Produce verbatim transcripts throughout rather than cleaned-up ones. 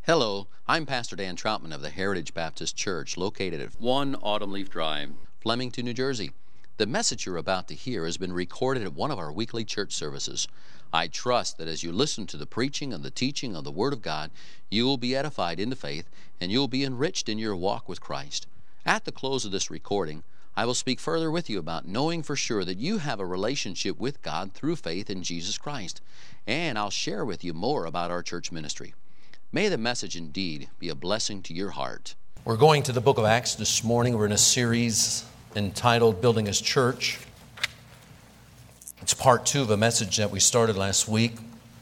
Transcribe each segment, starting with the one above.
Hello, I'm Pastor Dan Troutman of the Heritage Baptist Church, located at one Autumn Leaf Drive, Flemington, New Jersey. The message you're about to hear has been recorded at one of our weekly church services. I trust that as you listen to the preaching and the teaching of the Word of God, you will be edified into faith and you will be enriched in your walk with Christ. At the close of this recording, I will speak further with you about knowing for sure that you have a relationship with God through faith in Jesus Christ. And I'll share with you more about our church ministry. May the message indeed be a blessing to your heart. We're going to the book of Acts this morning. We're in a series entitled Building His Church. It's part two of a message that we started last week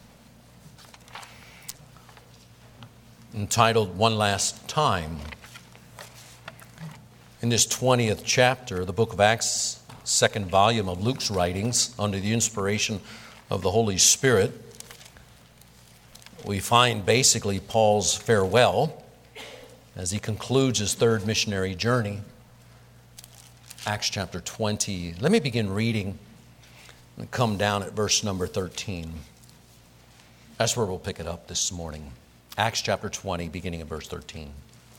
entitled One Last Time. In this twentieth chapter, the book of Acts, second volume of Luke's writings, under the inspiration of the Holy Spirit, we find basically Paul's farewell as he concludes his third missionary journey. Acts chapter twenty. Let me begin reading and come down at verse number thirteen. That's where we'll pick it up this morning. Acts chapter twenty, beginning at verse thirteen.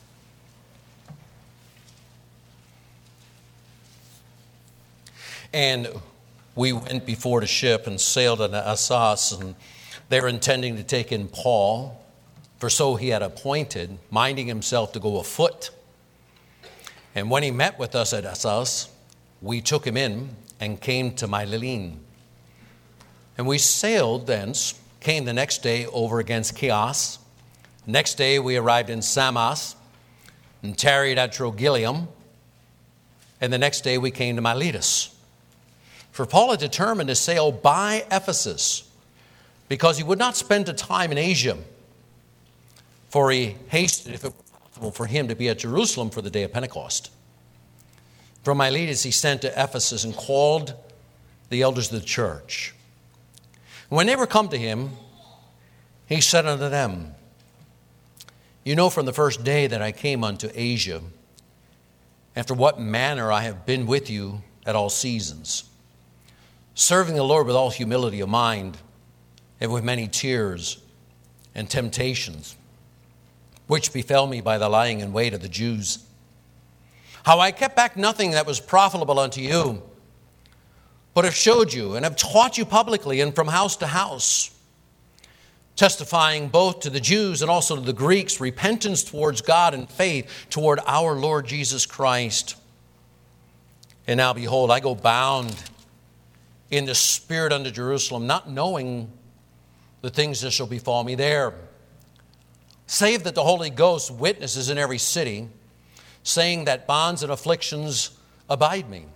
And we went before the ship and sailed unto Assos, and they were intending to take in Paul, for so he had appointed, minding himself to go afoot. And when he met with us at Assos, we took him in and came to Mytilene. And we sailed thence, came the next day over against Chios. Next day we arrived in Samos and tarried at Trogyllium. And the next day we came to Miletus. For Paul had determined to sail by Ephesus, because he would not spend the time in Asia. For he hasted, if it were possible, for him to be at Jerusalem for the day of Pentecost. From Miletus he sent to Ephesus and called the elders of the church. When they were come to him, he said unto them, You know from the first day that I came unto Asia, after what manner I have been with you at all seasons, serving the Lord with all humility of mind, and with many tears and temptations, which befell me by the lying in wait of the Jews. How I kept back nothing that was profitable unto you, but have showed you and have taught you publicly and from house to house, testifying both to the Jews and also to the Greeks, repentance towards God and faith toward our Lord Jesus Christ. And now behold, I go bound in the Spirit unto Jerusalem, not knowing the things that shall befall me there, save that the Holy Ghost witnesses in every city, saying that bonds and afflictions abide me.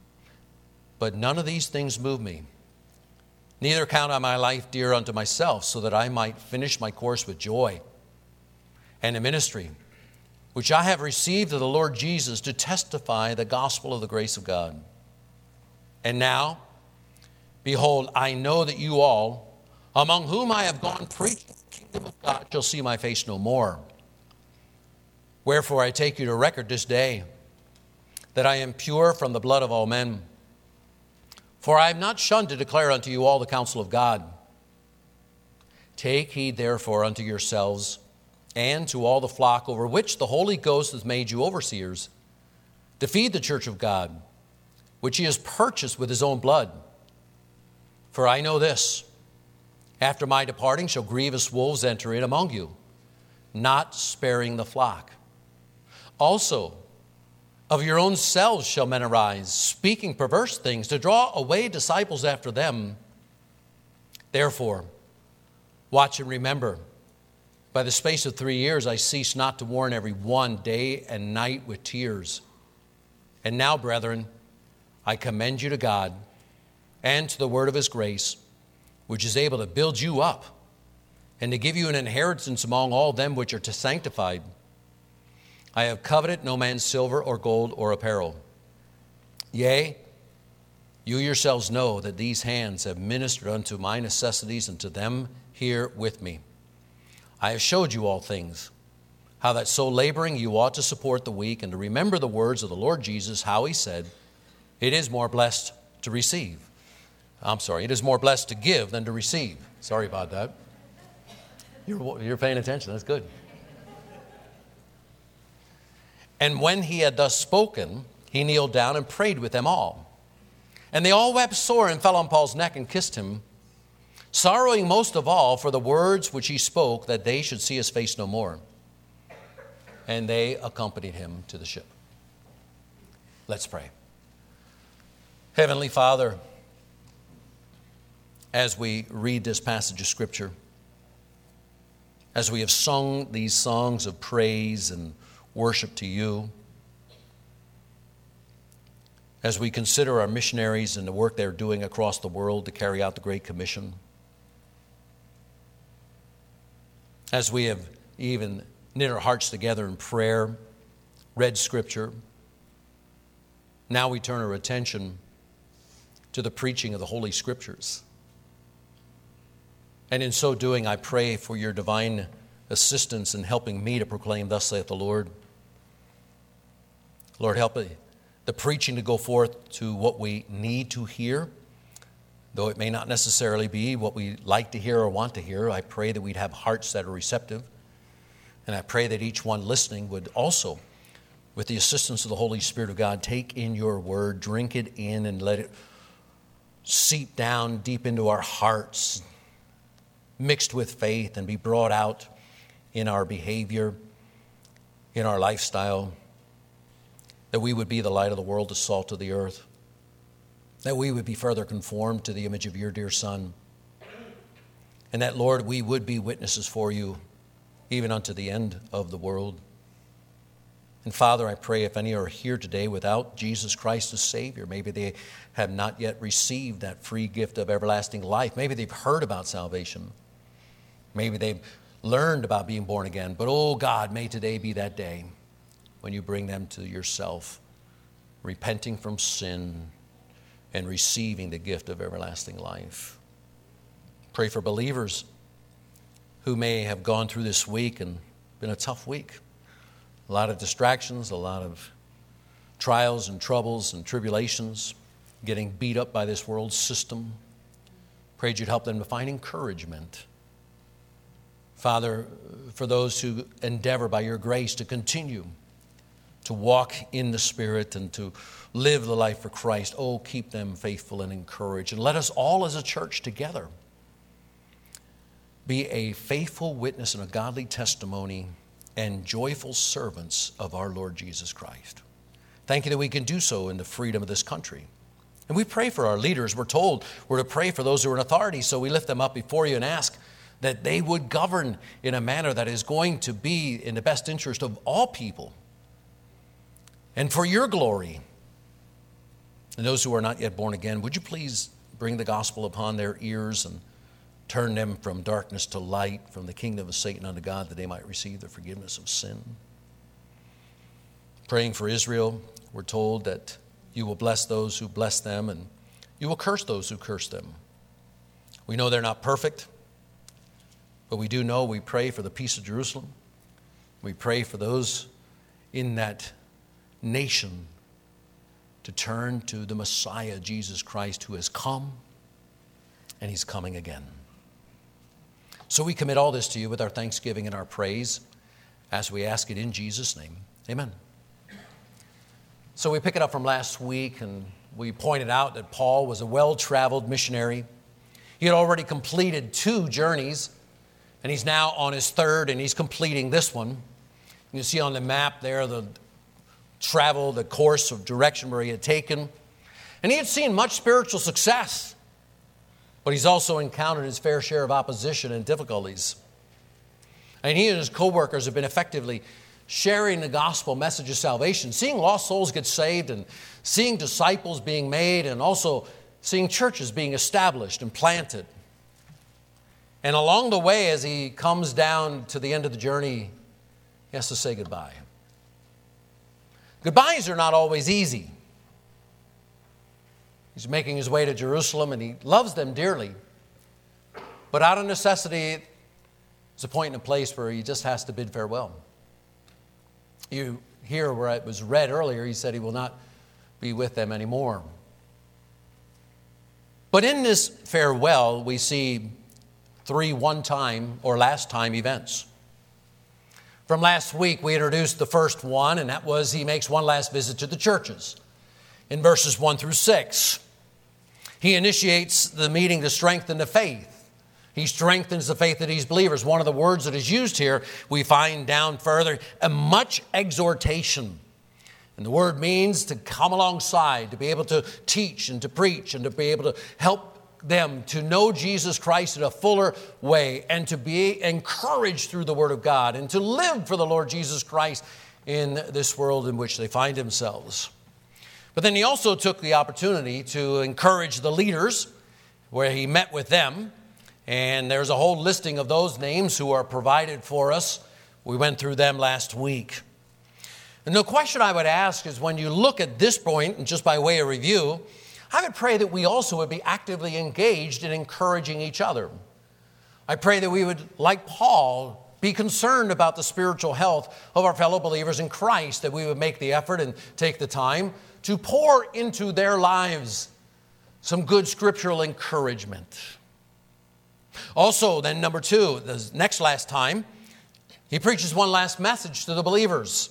But none of these things move me. Neither count I my life dear unto myself, so that I might finish my course with joy, and the ministry which I have received of the Lord Jesus, to testify the gospel of the grace of God. And now, behold, I know that you all, among whom I have gone preaching the kingdom of God, shall see my face no more. Wherefore I take you to record this day, that I am pure from the blood of all men. For I have not shunned to declare unto you all the counsel of God. Take heed therefore unto yourselves, and to all the flock over which the Holy Ghost has made you overseers, to feed the church of God, which he has purchased with his own blood. For I know this, after my departing shall grievous wolves enter in among you, not sparing the flock. Also, of your own selves shall men arise, speaking perverse things, to draw away disciples after them. Therefore, watch and remember, by the space of three years I cease not to warn every one day and night with tears. And now, brethren, I commend you to God and to the word of his grace, which is able to build you up and to give you an inheritance among all them which are to sanctified. I have coveted no man's silver or gold or apparel. Yea, you yourselves know that these hands have ministered unto my necessities and to them here with me. I have showed you all things, how that so laboring you ought to support the weak, and to remember the words of the Lord Jesus, how he said, It is more blessed to receive. I'm sorry, it is more blessed to give than to receive. Sorry about that. You're, you're paying attention. That's good. And when he had thus spoken, he kneeled down and prayed with them all. And they all wept sore and fell on Paul's neck and kissed him, sorrowing most of all for the words which he spoke, that they should see his face no more. And they accompanied him to the ship. Let's pray. Heavenly Father, as we read this passage of Scripture, as we have sung these songs of praise and worship to you, as we consider our missionaries and the work they're doing across the world to carry out the Great Commission, as we have even knit our hearts together in prayer, read Scripture, now we turn our attention to the preaching of the Holy Scriptures. And in so doing, I pray for your divine assistance in helping me to proclaim, thus saith the Lord. Lord, help the preaching to go forth to what we need to hear, though it may not necessarily be what we like to hear or want to hear. I pray that we'd have hearts that are receptive. And I pray that each one listening would also, with the assistance of the Holy Spirit of God, take in your word, drink it in, and let it seep down deep into our hearts, mixed with faith, and be brought out in our behavior, in our lifestyle, that we would be the light of the world, the salt of the earth, that we would be further conformed to the image of your dear Son, and that, Lord, we would be witnesses for you even unto the end of the world. And Father, I pray if any are here today without Jesus Christ as Savior, maybe they have not yet received that free gift of everlasting life. Maybe they've heard about salvation. Maybe they've learned about being born again. But, oh God, may today be that day when you bring them to yourself, repenting from sin and receiving the gift of everlasting life. Pray for believers who may have gone through this week and been a tough week. A lot of distractions, a lot of trials and troubles and tribulations, getting beat up by this world system. Prayed you'd help them to find encouragement. Father, for those who endeavor by your grace to continue to walk in the Spirit and to live the life for Christ, oh, keep them faithful and encouraged. And let us all as a church together be a faithful witness and a godly testimony and joyful servants of our Lord Jesus Christ. Thank you that we can do so in the freedom of this country. And we pray for our leaders. We're told we're to pray for those who are in authority, so we lift them up before you and ask that they would govern in a manner that is going to be in the best interest of all people and for your glory. And those who are not yet born again, would you please bring the gospel upon their ears and turn them from darkness to light, from the kingdom of Satan unto God, that they might receive the forgiveness of sin. Praying for Israel, we're told that you will bless those who bless them and you will curse those who curse them. We know they're not perfect, but we do know we pray for the peace of Jerusalem. We pray for those in that nation to turn to the Messiah, Jesus Christ, who has come and he's coming again. So we commit all this to you with our thanksgiving and our praise as we ask it in Jesus' name. Amen. So we pick it up from last week, and we pointed out that Paul was a well-traveled missionary. He had already completed two journeys, and he's now on his third, and he's completing this one. You can see on the map there the travel, the course of direction where he had taken. And he had seen much spiritual success, but he's also encountered his fair share of opposition and difficulties. And he and his co-workers have been effectively sharing the gospel message of salvation, seeing lost souls get saved and seeing disciples being made and also seeing churches being established and planted. And along the way, as he comes down to the end of the journey, he has to say goodbye. Goodbyes are not always easy. He's making his way to Jerusalem, and he loves them dearly. But out of necessity, there's a point in a place where he just has to bid farewell. You hear where it was read earlier, he said he will not be with them anymore. But in this farewell, we see three one-time or last-time events. From last week, we introduced the first one, and that was he makes one last visit to the churches in verses one through six. He initiates the meeting to strengthen the faith. He strengthens the faith of these believers. One of the words that is used here, we find down further, a much exhortation. And the word means to come alongside, to be able to teach and to preach and to be able to help them to know Jesus Christ in a fuller way and to be encouraged through the Word of God and to live for the Lord Jesus Christ in this world in which they find themselves. But then he also took the opportunity to encourage the leaders where he met with them. And there's a whole listing of those names who are provided for us. We went through them last week. And the question I would ask is when you look at this point, and just by way of review, I would pray that we also would be actively engaged in encouraging each other. I pray that we would, like Paul, be concerned about the spiritual health of our fellow believers in Christ, that we would make the effort and take the time to pour into their lives some good scriptural encouragement. Also, then number two, the next last time, he preaches one last message to the believers.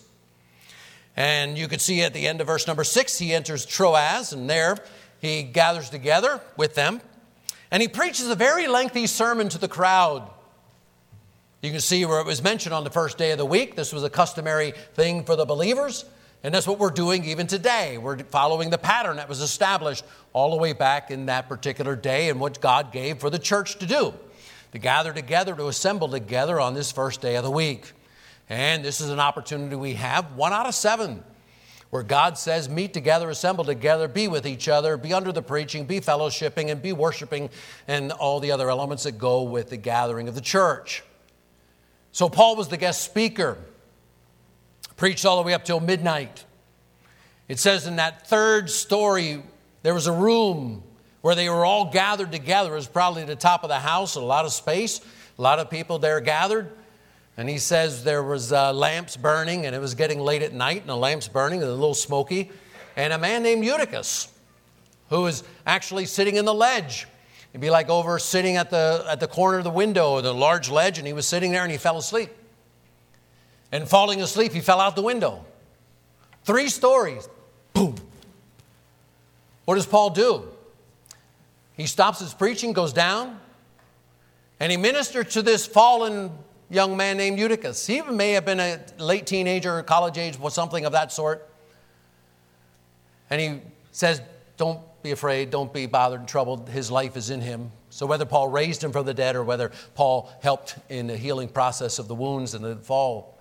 And you could see at the end of verse number six, he enters Troas, and there he gathers together with them, and he preaches a very lengthy sermon to the crowd. You can see where it was mentioned on the first day of the week. This was a customary thing for the believers, and that's what we're doing even today. We're following the pattern that was established all the way back in that particular day and what God gave for the church to do, to gather together, to assemble together on this first day of the week. And this is an opportunity we have, one out of seven, where God says, meet together, assemble together, be with each other, be under the preaching, be fellowshipping, and be worshiping, and all the other elements that go with the gathering of the church. So Paul was the guest speaker, preached all the way up till midnight. It says in that third story, there was a room where they were all gathered together. It was probably the top of the house, a lot of space, a lot of people there gathered. And he says there was uh, lamps burning, and it was getting late at night, and the lamps burning, and a little smoky. And a man named Eutychus, who was actually sitting in the ledge. It'd be like over sitting at the at the corner of the window, the large ledge, and he was sitting there, and he fell asleep. And falling asleep, he fell out the window. Three stories. Boom. What does Paul do? He stops his preaching, goes down, and he ministered to this fallen young man named Eutychus. He even may have been a late teenager or college age or something of that sort. And he says, don't be afraid, don't be bothered and troubled. His life is in him. So whether Paul raised him from the dead or whether Paul helped in the healing process of the wounds and the fall.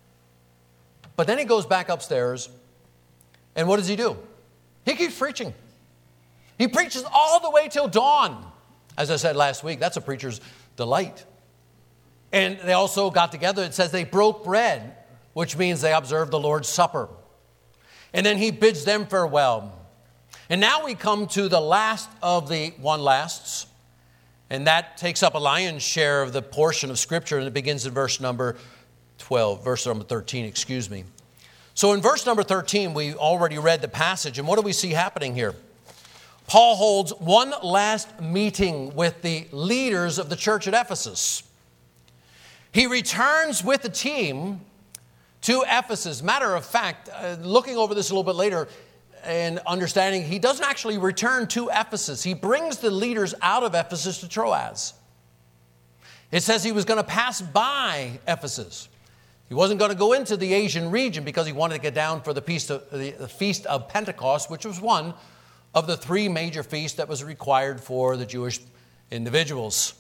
But then he goes back upstairs, and what does he do? He keeps preaching. He preaches all the way till dawn. As I said last week, that's a preacher's delight. And they also got together. It says they broke bread, which means they observed the Lord's Supper. And then he bids them farewell. And now we come to the last of the one lasts. And that takes up a lion's share of the portion of Scripture. And it begins in verse number twelve, verse number thirteen, excuse me. So in verse number thirteen, we already read the passage. And what do we see happening here? Paul holds one last meeting with the leaders of the church at Ephesus. He returns with the team to Ephesus. Matter of fact, uh, looking over this a little bit later and understanding, he doesn't actually return to Ephesus. He brings the leaders out of Ephesus to Troas. It says he was going to pass by Ephesus. He wasn't going to go into the Asian region because he wanted to get down for the Feast of, the, the Feast of Pentecost, which was one of the three major feasts that was required for the Jewish individuals.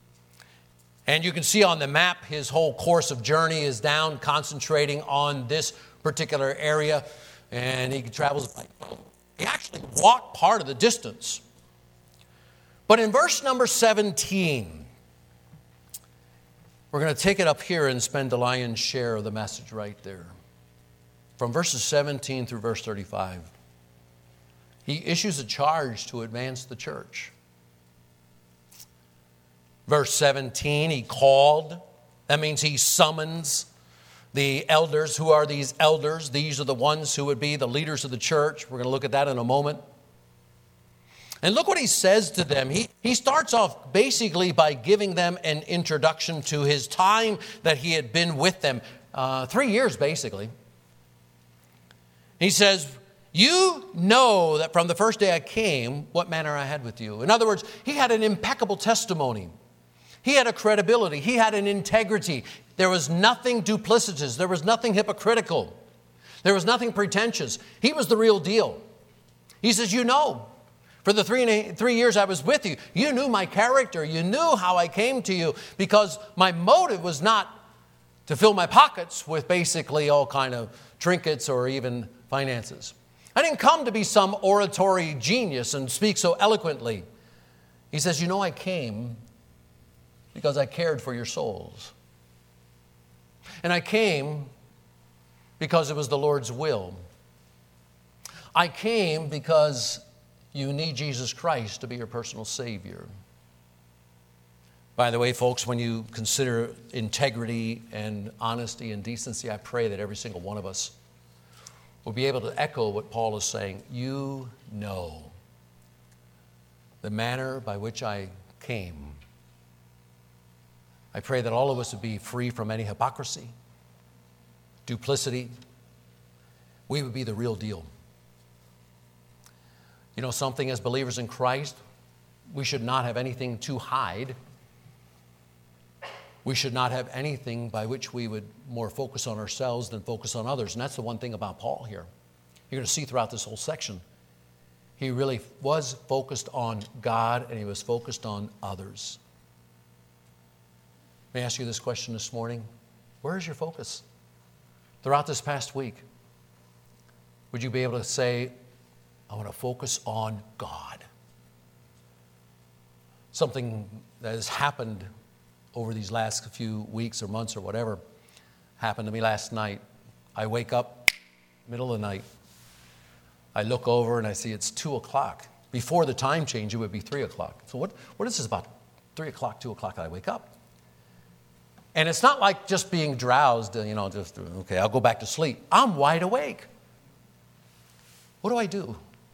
And you can see on the map his whole course of journey is down, concentrating on this particular area. And he travels by. He actually walked part of the distance. But in verse number seventeen, we're going to take it up here and spend the lion's share of the message right there. From verses seventeen through verse thirty-five. He issues a charge to advance the church. Verse seventeen, he called. That means he summons the elders. Who are these elders? These are the ones who would be the leaders of the church. We're going to look at that in a moment. And look what he says to them. He, he starts off basically by giving them an introduction to his time that he had been with them. uh, three years basically. He says, you know that from the first day I came, what manner I had with you. In other words, he had an impeccable testimony. He had a credibility. He had an integrity. There was nothing duplicitous. There was nothing hypocritical. There was nothing pretentious. He was the real deal. He says, you know, for the three, and a, three years I was with you, you knew my character. You knew how I came to you, because my motive was not to fill my pockets with basically all kind of trinkets or even finances. I didn't come to be some oratory genius and speak so eloquently. He says, you know, I came because I cared for your souls. And I came because it was the Lord's will. I came because you need Jesus Christ to be your personal Savior. By the way, folks, when you consider integrity and honesty and decency, I pray that every single one of us will be able to echo what Paul is saying. You know the manner by which I came. I pray that all of us would be free from any hypocrisy, duplicity. We would be the real deal. You know something, as believers in Christ, we should not have anything to hide. We should not have anything by which we would more focus on ourselves than focus on others. And that's the one thing about Paul here. You're going to see throughout this whole section. He really was focused on God, and he was focused on others. Let me ask you this question this morning. Where is your focus? Throughout this past week, would you be able to say, I want to focus on God? Something that has happened over these last few weeks or months or whatever happened to me last night. I wake up, middle of the night. I look over and I see it's two o'clock. Before the time change, it would be three o'clock. So what, what is this about three o'clock, two o'clock that I wake up? And it's not like just being drowsed, you know, just, okay, I'll go back to sleep. I'm wide awake. What do I do?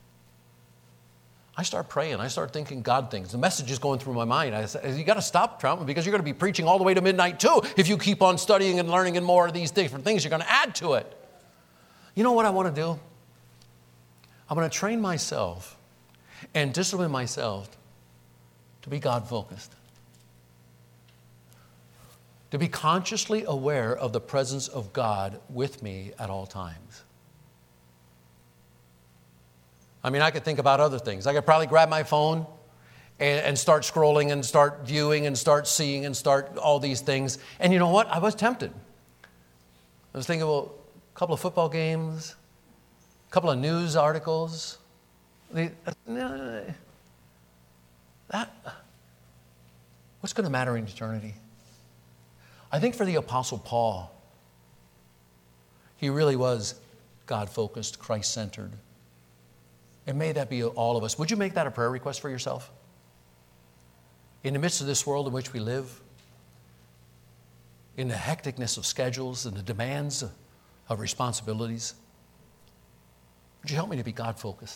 I start praying. I start thinking God things. The message is going through my mind. I said, you got to stop, Troutman, because you're going to be preaching all the way to midnight too. If you keep on studying and learning and more of these different things, you're going to add to it. You know what I want to do? I'm going to train myself and discipline myself to be God-focused. To be consciously aware of the presence of God with me at all times. I mean, I could think about other things. I could probably grab my phone and, and start scrolling and start viewing and start seeing and start all these things. And you know what? I was tempted. I was thinking, well, a couple of football games, a couple of news articles. The, uh, that, what's going to matter in eternity? I think for the Apostle Paul, he really was God-focused, Christ-centered. And may that be all of us. Would you make that a prayer request for yourself? In the midst of this world in which we live, in the hecticness of schedules and the demands of responsibilities, would you help me to be God-focused?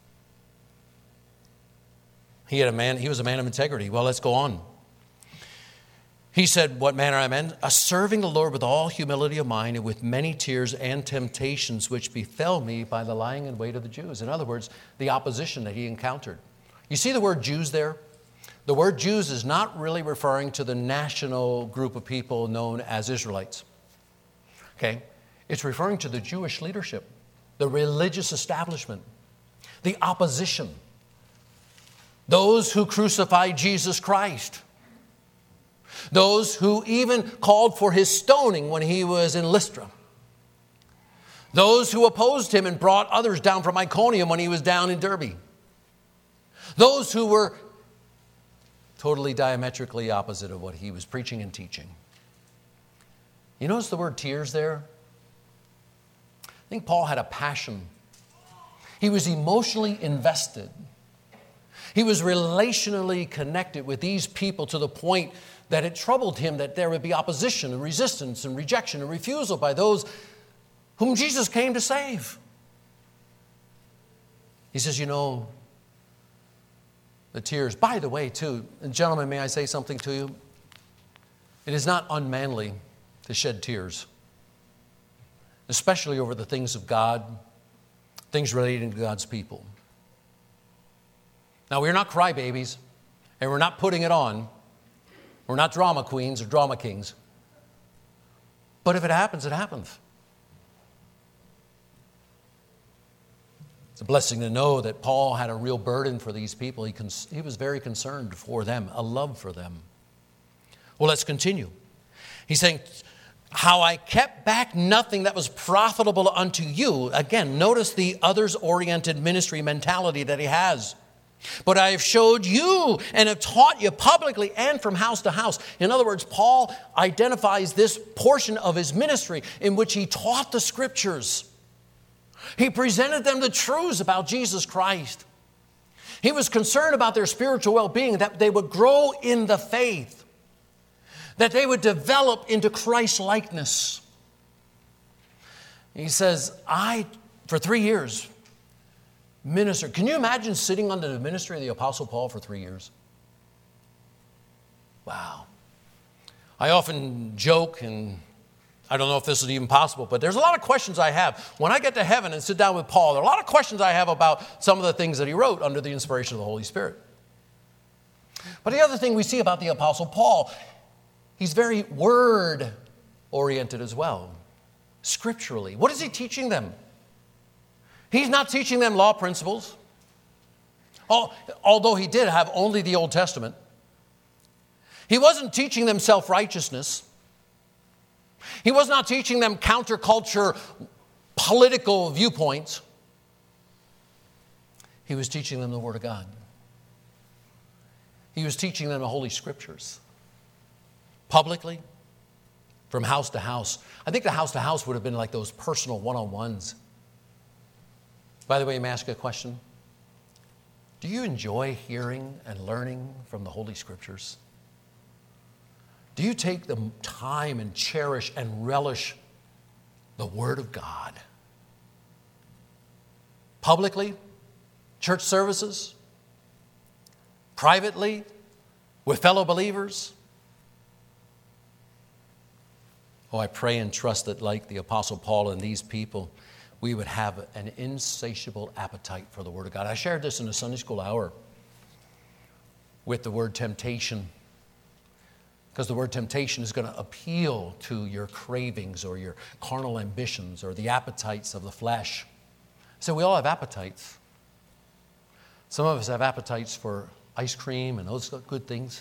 He had a man, he was a man of integrity. Well, let's go on. He said, what manner I am, a serving the Lord with all humility of mind and with many tears and temptations which befell me by the lying in wait of the Jews. In other words, the opposition that he encountered. You see the word Jews there? The word Jews is not really referring to the national group of people known as Israelites. Okay? It's referring to the Jewish leadership, the religious establishment, the opposition, those who crucified Jesus Christ. Those who even called for his stoning when he was in Lystra. Those who opposed him and brought others down from Iconium when he was down in Derbe. Those who were totally diametrically opposite of what he was preaching and teaching. You notice the word tears there? I think Paul had a passion. He was emotionally invested. He was relationally connected with these people to the point that it troubled him that there would be opposition and resistance and rejection and refusal by those whom Jesus came to save. He says, you know, the tears. By the way, too, and gentlemen, may I say something to you? It is not unmanly to shed tears. especially over the things of God, things relating to God's people. Now, we're not crybabies, and we're not putting it on. We're not drama queens or drama kings. But if it happens, it happens. It's a blessing to know that Paul had a real burden for these people. He, cons- he was very concerned for them, a love for them. Well, let's continue. He's saying, how I kept back nothing that was profitable unto you. Again, notice the others-oriented ministry mentality that he has. But I have showed you and have taught you publicly and from house to house. In other words, Paul identifies this portion of his ministry in which he taught the Scriptures. He presented them the truths about Jesus Christ. He was concerned about their spiritual well-being, that they would grow in the faith, that they would develop into Christ-likeness. He says, I, for three years, ministered. Can you imagine sitting under the ministry of the Apostle Paul for three years? Wow. I often joke, and I don't know if this is even possible, but there's a lot of questions I have. When I get to heaven and sit down with Paul, there are a lot of questions I have about some of the things that he wrote under the inspiration of the Holy Spirit. But the other thing we see about the Apostle Paul, he's very word-oriented as well, scripturally. What is he teaching them? He's not teaching them law principles, although he did have only the Old Testament. He wasn't teaching them self-righteousness. He was not teaching them counterculture political viewpoints. He was teaching them the Word of God. He was teaching them the Holy Scriptures. Publicly, from house to house. I think the house to house would have been like those personal one-on-ones. By the way, let me ask you a question. Do you enjoy hearing and learning from the Holy Scriptures? Do you take the time and cherish and relish the Word of God? Publicly, church services, privately, with fellow believers? Oh, I pray and trust that like the Apostle Paul and these people, we would have an insatiable appetite for the Word of God. I shared this in a Sunday school hour with the word temptation, because the word temptation is going to appeal to your cravings or your carnal ambitions or the appetites of the flesh. So we all have appetites. Some of us have appetites for ice cream and those good things.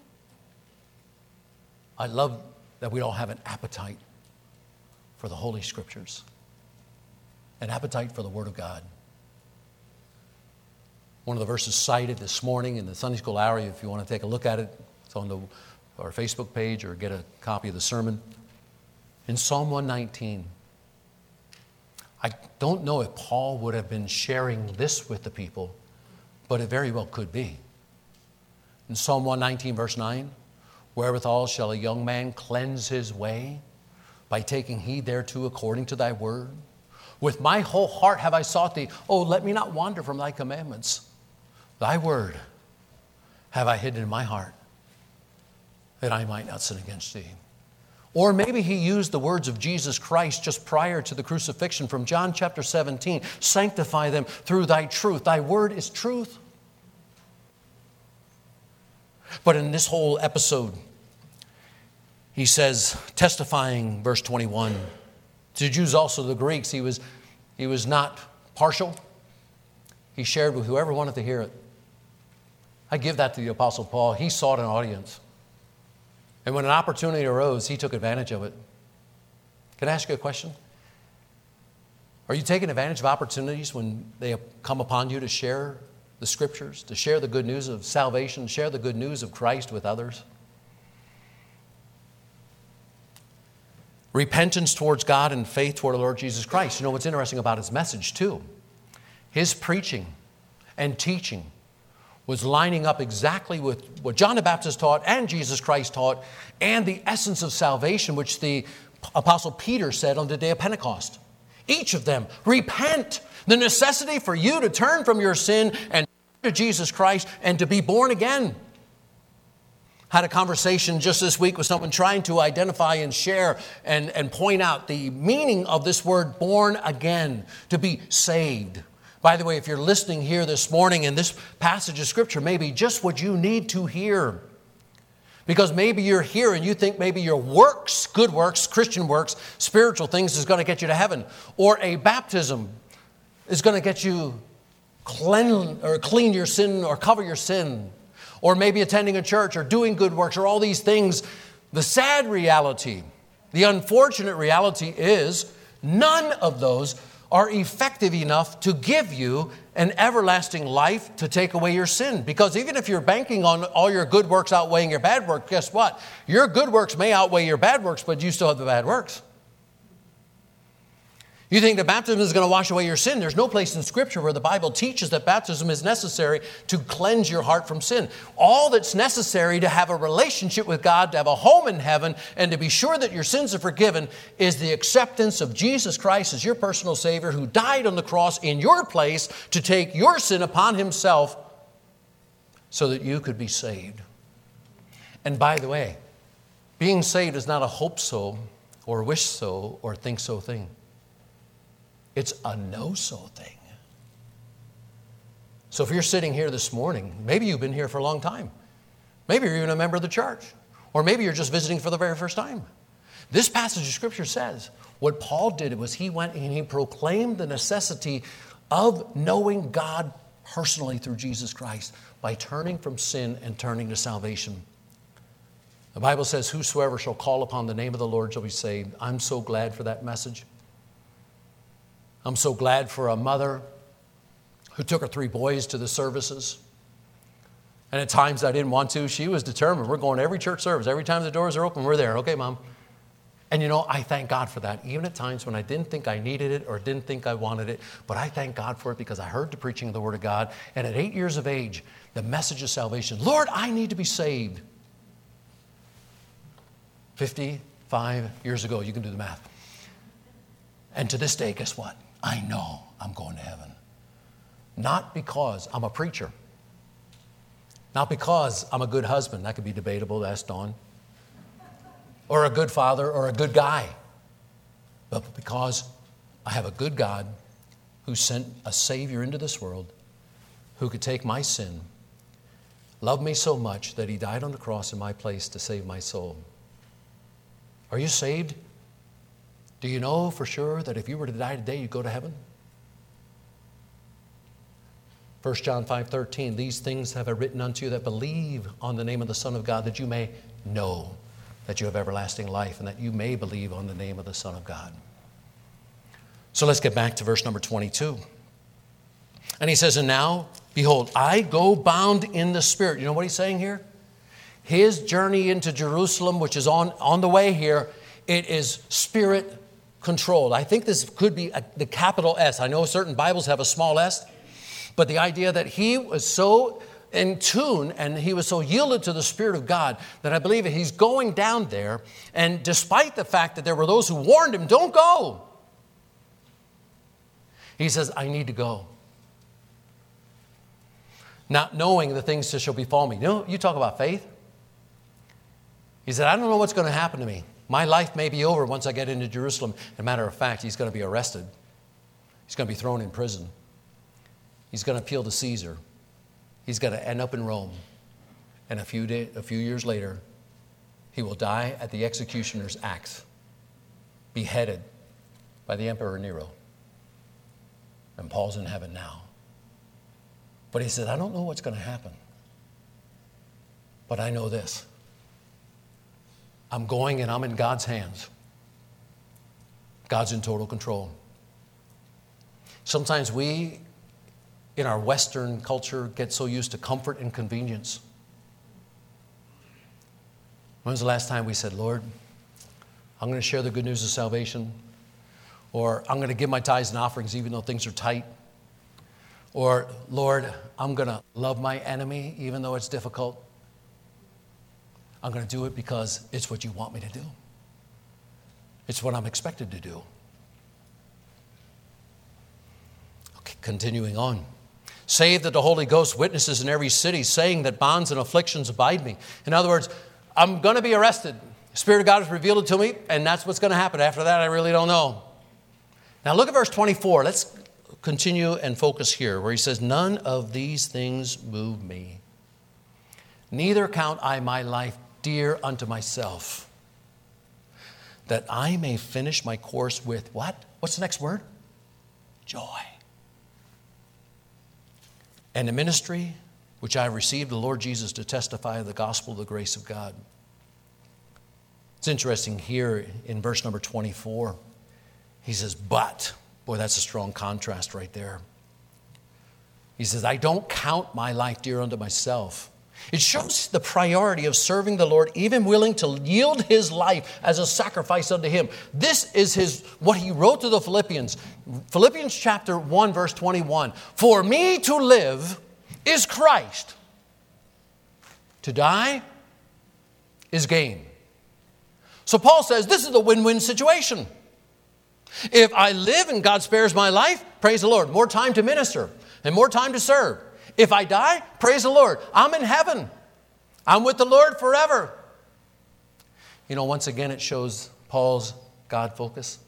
I love that we all have an appetite for the Holy Scriptures, an appetite for the Word of God. One of the verses cited this morning in the Sunday school hour, if you want to take a look at it, it's on the, our Facebook page or get a copy of the sermon. In Psalm one nineteen, I don't know if Paul would have been sharing this with the people, but it very well could be. In Psalm one nineteen, verse nine, wherewithal shall a young man cleanse his way? By taking heed thereto according to thy word. With my whole heart have I sought thee. Oh, let me not wander from thy commandments. Thy word have I hidden in my heart, that I might not sin against thee. Or maybe he used the words of Jesus Christ just prior to the crucifixion from John chapter seventeen. Sanctify them through thy truth. Thy word is truth. But in this whole episode, he says, testifying, verse twenty-one, to the Jews also the Greeks, he was, he was not partial. He shared with whoever wanted to hear it. I give that to the Apostle Paul. He sought an audience. And when an opportunity arose, he took advantage of it. Can I ask you a question? Are you taking advantage of opportunities when they come upon you to share the Scriptures, to share the good news of salvation, share the good news of Christ with others? Repentance towards God and faith toward the Lord Jesus Christ. You know what's interesting about his message too? His preaching and teaching was lining up exactly with what John the Baptist taught and Jesus Christ taught, and the essence of salvation, which the Apostle Peter said on the day of Pentecost. Each of them, repent. The necessity for you to turn from your sin and to Jesus Christ and to be born again. Had a conversation just this week with someone trying to identify and share and, and point out the meaning of this word born again, to be saved. By the way, if you're listening here this morning and this passage of Scripture may be just what you need to hear, because maybe you're here and you think maybe your works, good works, Christian works, spiritual things is going to get you to heaven, or a baptism is going to get you clean or clean your sin or cover your sin. Or maybe attending a church or doing good works or all these things. The sad reality, the unfortunate reality is none of those are effective enough to give you an everlasting life to take away your sin. Because even if you're banking on all your good works outweighing your bad works, guess what? Your good works may outweigh your bad works, but you still have the bad works. You think that baptism is going to wash away your sin. There's no place in Scripture where the Bible teaches that baptism is necessary to cleanse your heart from sin. All that's necessary to have a relationship with God, to have a home in heaven, and to be sure that your sins are forgiven is the acceptance of Jesus Christ as your personal Savior who died on the cross in your place to take your sin upon Himself so that you could be saved. And by the way, being saved is not a hope so or wish so or think so thing. It's a know-so thing. So if you're sitting here this morning, maybe you've been here for a long time. Maybe you're even a member of the church. Or maybe you're just visiting for the very first time. This passage of Scripture says what Paul did was he went and he proclaimed the necessity of knowing God personally through Jesus Christ by turning from sin and turning to salvation. The Bible says, whosoever shall call upon the name of the Lord shall be saved. I'm so glad for that message. I'm so glad for a mother who took her three boys to the services. And at times I didn't want to. She was determined. We're going to every church service. Every time the doors are open, we're there. Okay, Mom. And you know, I thank God for that. Even at times when I didn't think I needed it or didn't think I wanted it. But I thank God for it because I heard the preaching of the Word of God. And at eight years of age, the message of salvation. Lord, I need to be saved. fifty-five years ago. You can do the math. And to this day, guess what? I know I'm going to heaven. Not because I'm a preacher. Not because I'm a good husband. That could be debatable. That's Dawn. Or a good father or a good guy. But because I have a good God who sent a Savior into this world who could take my sin, love me so much that He died on the cross in my place to save my soul. Are you saved? Do you know for sure that if you were to die today, you'd go to heaven? First John five thirteen, these things have I written unto you that believe on the name of the Son of God, that you may know that you have everlasting life, and that you may believe on the name of the Son of God. So let's get back to verse number twenty-two. And he says, and now, behold, I go bound in the Spirit. You know what he's saying here? His journey into Jerusalem, which is on, on the way here, it is Spirit controlled. I think this could be a, the capital S. I know certain Bibles have a small s, but the idea that he was so in tune and he was so yielded to the Spirit of God that I believe he's going down there, and despite the fact that there were those who warned him, don't go, he says, I need to go. Not knowing the things that shall befall me. You know, you talk about faith. He said, I don't know what's going to happen to me. My life may be over once I get into Jerusalem. As a matter of fact, he's going to be arrested. He's going to be thrown in prison. He's going to appeal to Caesar. He's going to end up in Rome. And a few, day, a few years later, he will die at the executioner's axe, beheaded by the Emperor Nero. And Paul's in heaven now. But he said, I don't know what's going to happen. But I know this. I'm going and I'm in God's hands. God's in total control. Sometimes we, in our Western culture, get so used to comfort and convenience. When was the last time we said, Lord, I'm going to share the good news of salvation, or I'm going to give my tithes and offerings even though things are tight, or Lord, I'm going to love my enemy even though it's difficult. I'm going to do it because it's what you want me to do. It's what I'm expected to do. Okay, continuing on. Save that the Holy Ghost witnesses in every city, saying that bonds and afflictions abide me. In other words, I'm going to be arrested. The Spirit of God has revealed it to me, and that's what's going to happen. After that, I really don't know. Now look at verse twenty-four. Let's continue and focus here, where he says, none of these things move me. Neither count I my life dear unto myself, that I may finish my course with what? What's the next word? Joy. And the ministry which I received the Lord Jesus to testify of the gospel of the grace of God. It's interesting here in verse number twenty-four. He says, but, boy, that's a strong contrast right there. He says, I don't count my life dear unto myself. It shows the priority of serving the Lord, even willing to yield his life as a sacrifice unto him. This is his what he wrote to the Philippians. Philippians chapter one, verse twenty-one. For me to live is Christ. To die is gain. So Paul says this is a win-win situation. If I live and God spares my life, praise the Lord, more time to minister and more time to serve. If I die, praise the Lord, I'm in heaven. I'm with the Lord forever. You know, once again, it shows Paul's God focus.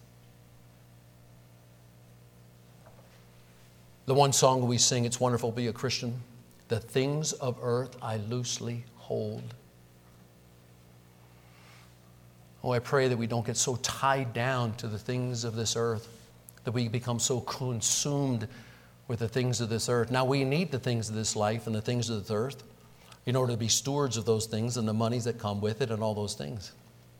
The one song we sing, It's Wonderful to Be a Christian. The things of earth I loosely hold. Oh, I pray that we don't get so tied down to the things of this earth, that we become so consumed with the things of this earth. Now, we need the things of this life and the things of this earth in order to be stewards of those things and the monies that come with it and all those things.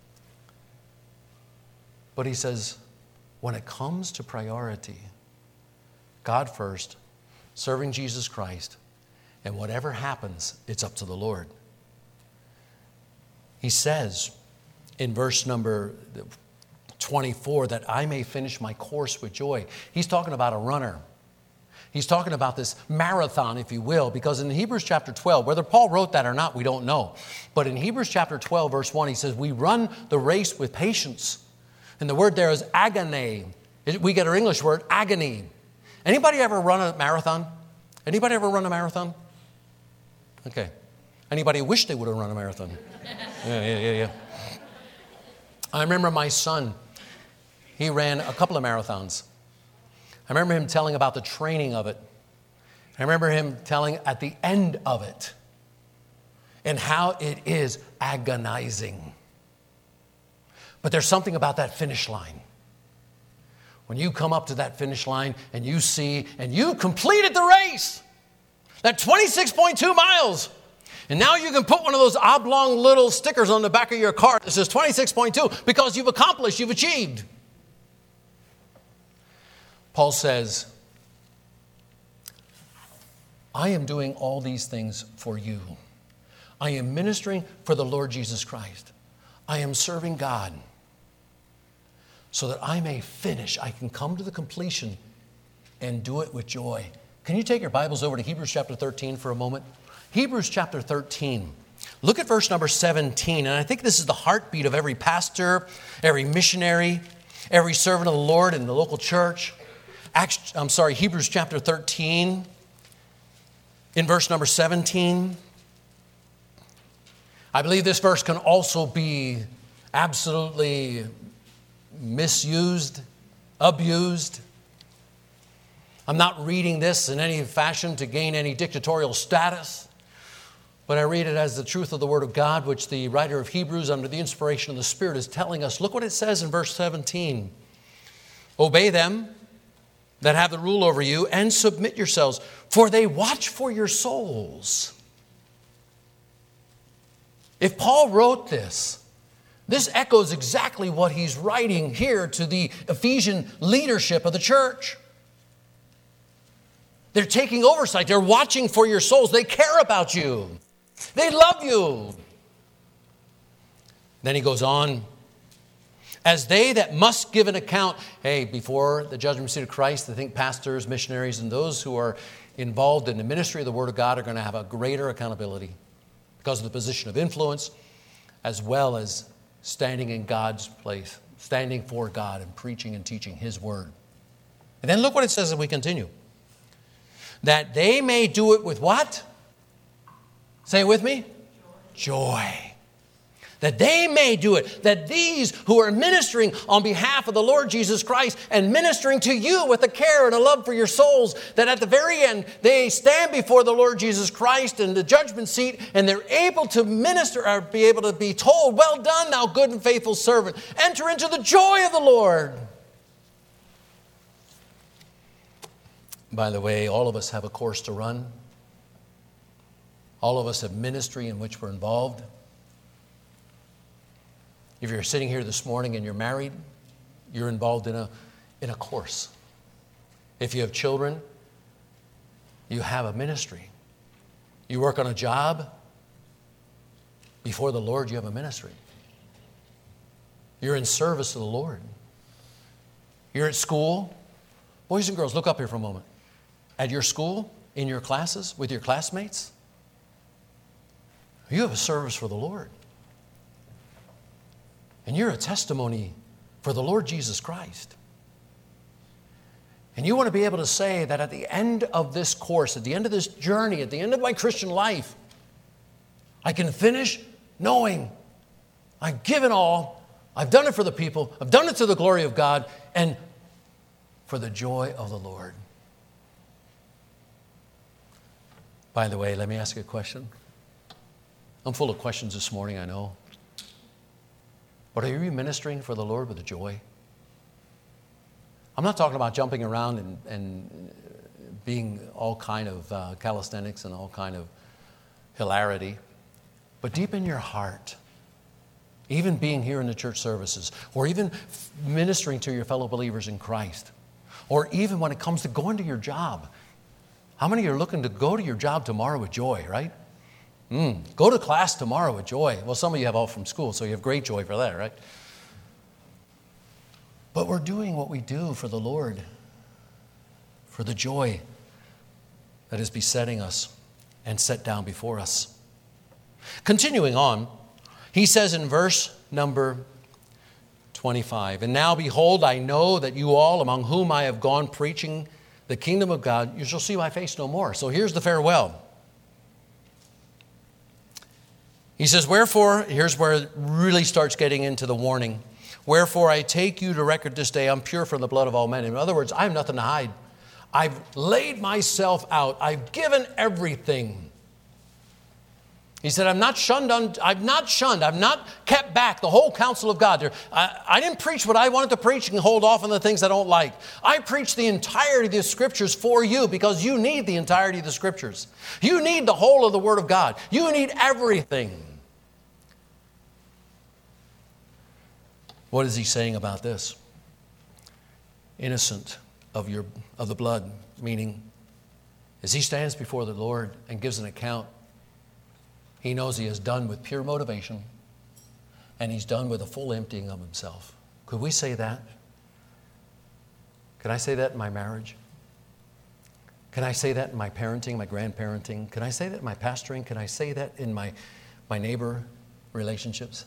But he says, when it comes to priority, God first, serving Jesus Christ, and whatever happens, it's up to the Lord. He says in verse number twenty-four that I may finish my course with joy. He's talking about a runner. He's talking about this marathon, if you will, because in Hebrews chapter twelve, whether Paul wrote that or not, we don't know. But in Hebrews chapter twelve, verse one, he says, we run the race with patience. And the word there is agony. We get our English word, agony. Anybody ever run a marathon? Anybody ever run a marathon? Okay. Anybody wish they would have run a marathon? Yeah, yeah, yeah, yeah. I remember my son, he ran a couple of marathons. I remember him telling about the training of it. I remember him telling at the end of it and how it is agonizing. But there's something about that finish line. When you come up to that finish line and you see, and you completed the race, that twenty-six point two miles. And now you can put one of those oblong little stickers on the back of your car that says twenty-six point two because you've accomplished, you've achieved. Paul says, I am doing all these things for you. I am ministering for the Lord Jesus Christ. I am serving God so that I may finish. I can come to the completion and do it with joy. Can you take your Bibles over to Hebrews chapter thirteen for a moment? Hebrews chapter thirteen. Look at verse number seventeen. And I think this is the heartbeat of every pastor, every missionary, every servant of the Lord in the local church. Acts, I'm sorry, Hebrews chapter thirteen, in verse number seventeen. I believe this verse can also be absolutely misused, abused. I'm not reading this in any fashion to gain any dictatorial status, but I read it as the truth of the Word of God, which the writer of Hebrews, under the inspiration of the Spirit, is telling us. Look what it says in verse seventeen. Obey them that have the rule over you, and submit yourselves, for they watch for your souls. If Paul wrote this, this echoes exactly what he's writing here to the Ephesian leadership of the church. They're taking oversight. They're watching for your souls. They care about you. They love you. Then he goes on. As they that must give an account. Hey, before the judgment seat of Christ, I think pastors, missionaries, and those who are involved in the ministry of the Word of God are going to have a greater accountability because of the position of influence, as well as standing in God's place, standing for God and preaching and teaching His Word. And then look what it says as we continue. that they may do it with what? Say it with me. Joy. That they may do it. That these who are ministering on behalf of the Lord Jesus Christ and ministering to you with a care and a love for your souls, that at the very end they stand before the Lord Jesus Christ in the judgment seat and they're able to minister or be able to be told, well done, thou good and faithful servant. Enter into the joy of the Lord. By the way, all of us have a course to run. All of us have ministry in which we're involved. If you're sitting here this morning and you're married, you're involved in a, in a course. If you have children, you have a ministry. You work on a job, before the Lord you have a ministry. You're in service to the Lord. You're at school. Boys and girls, look up here for a moment. At your school, in your classes, with your classmates, you have a service for the Lord. And you're a testimony for the Lord Jesus Christ. And you want to be able to say that at the end of this course, at the end of this journey, at the end of my Christian life, I can finish knowing I've given all, I've done it for the people, I've done it to the glory of God, and for the joy of the Lord. By the way, let me ask you a question. I'm full of questions this morning, I know. But are you ministering for the Lord with a joy? I'm not talking about jumping around and, and being all kind of uh, calisthenics and all kind of hilarity. But deep in your heart, even being here in the church services, or even ministering to your fellow believers in Christ, or even when it comes to going to your job. How many are looking to go to your job tomorrow with joy, right? Mm, go to class tomorrow with joy. Well, some of you have all from school, so you have great joy for that, right? But we're doing what we do for the Lord, for the joy that is besetting us and set down before us. Continuing on, he says in verse number twenty-five, and now behold, I know that you all among whom I have gone preaching the kingdom of God, you shall see my face no more. So here's the farewell. He says, wherefore, here's where it really starts getting into the warning. Wherefore I take you to record this day, I'm pure from the blood of all men. In other words, I have nothing to hide. I've laid myself out. I've given everything. He said, I'm not shunned. Un- I've not shunned. I've not kept back the whole counsel of God. There, I, I didn't preach what I wanted to preach and hold off on the things I don't like. I preach the entirety of the Scriptures for you because you need the entirety of the Scriptures. You need the whole of the Word of God. You need everything. What is he saying about this? Innocent of your of the blood, meaning as he stands before the Lord and gives an account, he knows he is done with pure motivation and he's done with a full emptying of himself. Could we say that? Can I say that in my marriage? Can I say that in my parenting, my grandparenting? Can I say that in my pastoring? Can I say that in my, my neighbor relationships?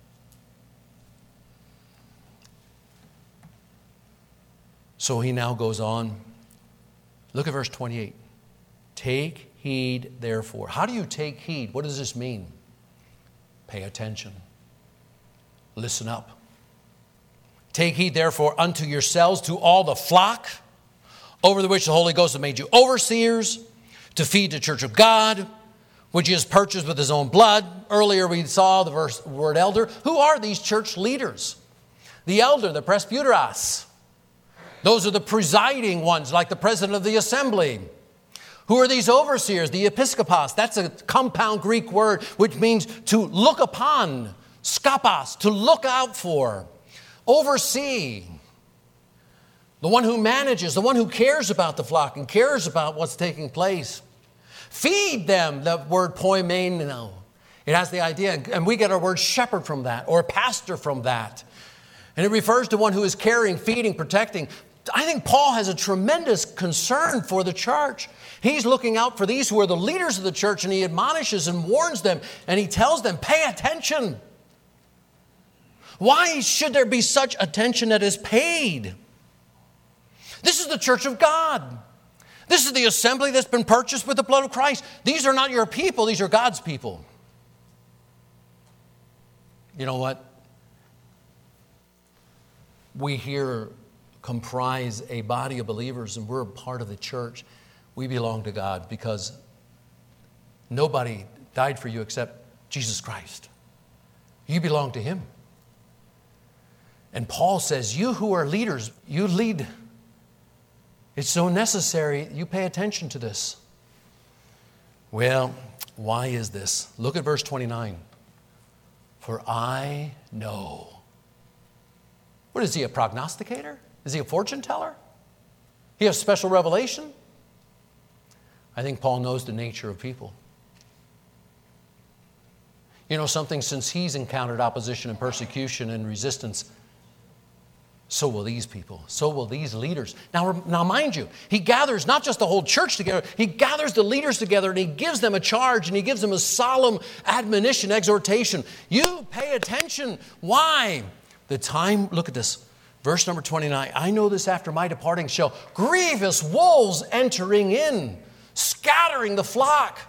So he now goes on. Look at verse twenty-eight. Take heed, therefore. How do you take heed? What does this mean? Pay attention. Listen up. Take heed, therefore, unto yourselves, to all the flock, over the which the Holy Ghost has made you overseers, to feed the church of God, which he has purchased with his own blood. Earlier we saw the verse, word elder. Who are these church leaders? The elder, the presbyteros. Those are the presiding ones, like the president of the assembly. Who are these overseers? The episkopos. That's a compound Greek word which means to look upon. Skopos, to look out for. Oversee. The one who manages, the one who cares about the flock and cares about what's taking place. Feed them, the word poimenino. It has the idea, and we get our word shepherd from that, or pastor from that. And it refers to one who is caring, feeding, protecting. I think Paul has a tremendous concern for the church. He's looking out for these who are the leaders of the church, and he admonishes and warns them, and he tells them, pay attention. Why should there be such attention that is paid? This is the church of God. This is the assembly that's been purchased with the blood of Christ. These are not your people. These are God's people. You know what? We here comprise a body of believers, and we're a part of the church. We belong to God because nobody died for you except Jesus Christ. You belong to Him. And Paul says, you who are leaders, you lead. It's so necessary you pay attention to this. Well, why is this? Look at verse twenty-nine. For I know. What is he, a prognosticator? Is he a fortune teller? He has special revelation? I think Paul knows the nature of people. You know something, since he's encountered opposition and persecution and resistance, so will these people. So will these leaders. Now, now mind you, he gathers not just the whole church together, he gathers the leaders together and he gives them a charge and he gives them a solemn admonition, exhortation. You pay attention. Why? The time, look at this, verse number twenty-nine. I know this after my departing shall grievous wolves entering in, scattering the flock.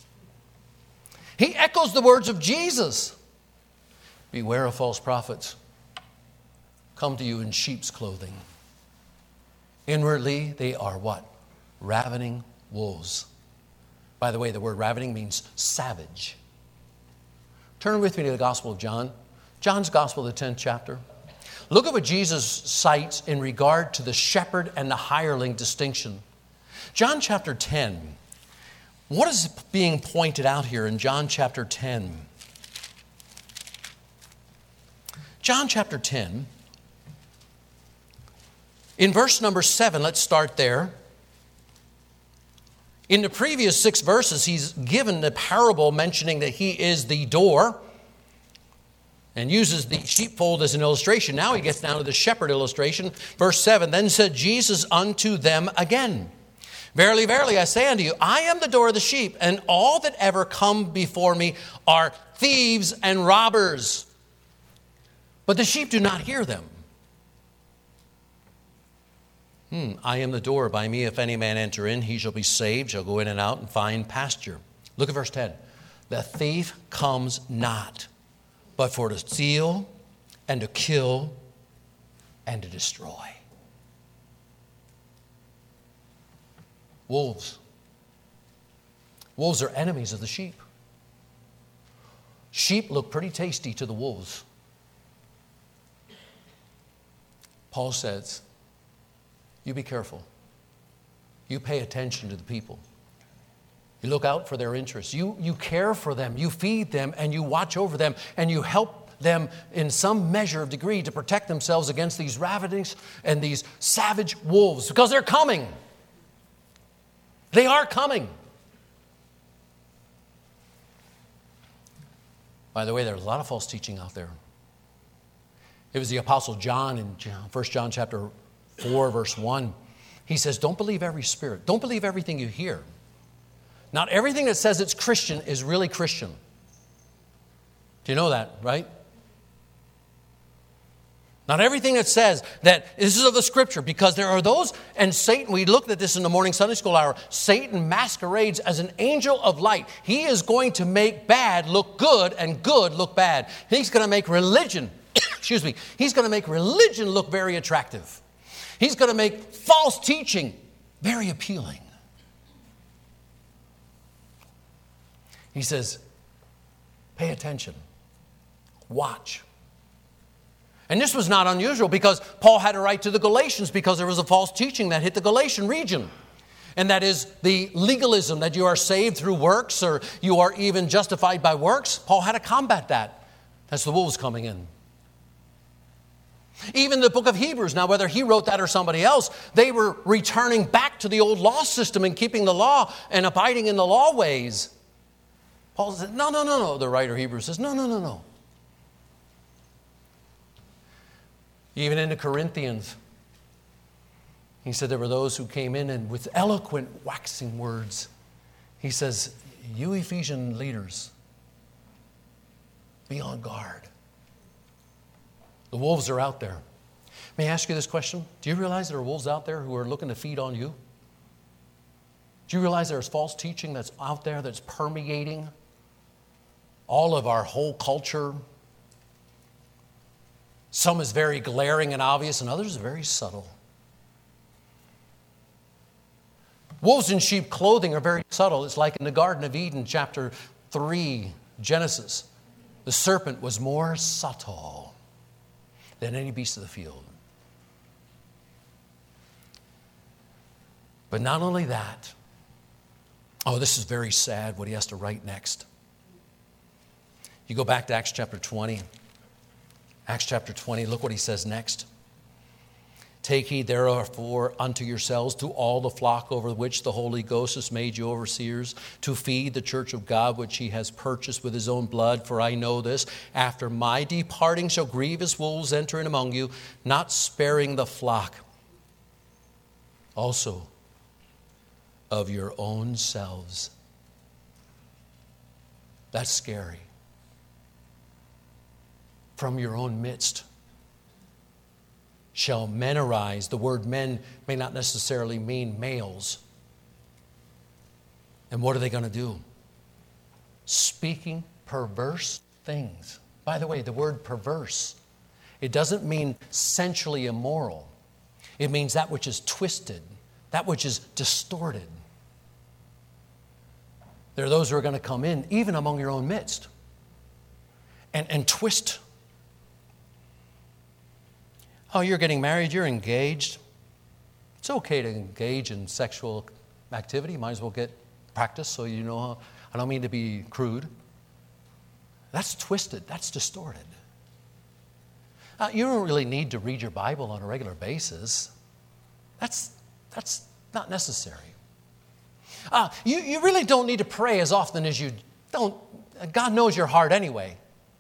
He echoes the words of Jesus. Beware of false prophets. Come to you in sheep's clothing. Inwardly, they are what? Ravening wolves. By the way, the word ravening means savage. Turn with me to the Gospel of John. John's Gospel, the tenth chapter. Look at what Jesus cites in regard to the shepherd and the hireling distinction. John chapter ten. What is being pointed out here in John chapter ten? John chapter ten. In verse number seven, let's start there. In the previous six verses, he's given the parable mentioning that he is the door and uses the sheepfold as an illustration. Now he gets down to the shepherd illustration. Verse seven, then said Jesus unto them again, verily, verily, I say unto you, I am the door of the sheep, and all that ever come before me are thieves and robbers. But the sheep do not hear them. Hmm, I am the door. By me, if any man enter in, he shall be saved, shall go in and out and find pasture. Look at verse ten. The thief comes not, but for to steal and to kill and to destroy. Wolves. Wolves are enemies of the sheep. Sheep look pretty tasty to the wolves. Paul says, you be careful. You pay attention to the people. You look out for their interests. You, you care for them. You feed them and you watch over them and you help them in some measure of degree to protect themselves against these ravenous and these savage wolves because they're coming. They are coming. By the way, there's a lot of false teaching out there. It was the Apostle John in First John chapter four, verse one. He says, don't believe every spirit. Don't believe everything you hear. Not everything that says it's Christian is really Christian. Do you know that, right? Not everything that says that this is of the Scripture, because there are those, and Satan, we looked at this in the morning Sunday school hour, Satan masquerades as an angel of light. He is going to make bad look good and good look bad. He's going to make religion, excuse me, he's going to make religion look very attractive. He's going to make false teaching very appealing. He says, pay attention. Watch. And this was not unusual because Paul had to write to the Galatians because there was a false teaching that hit the Galatian region. And that is the legalism that you are saved through works or you are even justified by works. Paul had to combat that as the wolves coming in. Even the book of Hebrews, now whether he wrote that or somebody else, they were returning back to the old law system and keeping the law and abiding in the law ways. Paul said, no, no, no, no. The writer of Hebrews says, no, no, no, no. Even in the Corinthians, he said there were those who came in and with eloquent waxing words, he says, you Ephesian leaders, be on guard. The wolves are out there. May I ask you this question? Do you realize there are wolves out there who are looking to feed on you? Do you realize there's false teaching that's out there that's permeating all of our whole culture? Some is very glaring and obvious, and others are very subtle. Wolves in sheep clothing are very subtle. It's like in the Garden of Eden, chapter three, Genesis. The serpent was more subtle than any beast of the field. But not only that, oh, this is very sad what he has to write next. You go back to Acts chapter twenty. Acts chapter twenty, look what he says next. Take heed therefore unto yourselves to all the flock over which the Holy Ghost has made you overseers, to feed the church of God which he has purchased with his own blood. For I know this, after my departing shall grievous wolves enter in among you, not sparing the flock. Also of your own selves. That's scary. From your own midst shall men arise. The word men may not necessarily mean males. And what are they going to do? Speaking perverse things. By the way, the word perverse, it doesn't mean sensually immoral. It means that which is twisted, that which is distorted. There are those who are going to come in, even among your own midst, and, and twist. Oh, you're getting married, you're engaged. It's okay to engage in sexual activity. You might as well get practice so you know how. I don't mean to be crude. That's twisted. That's distorted. Uh, you don't really need to read your Bible on a regular basis. That's, that's not necessary. Uh, you, you really don't need to pray as often as you don't. God knows your heart anyway.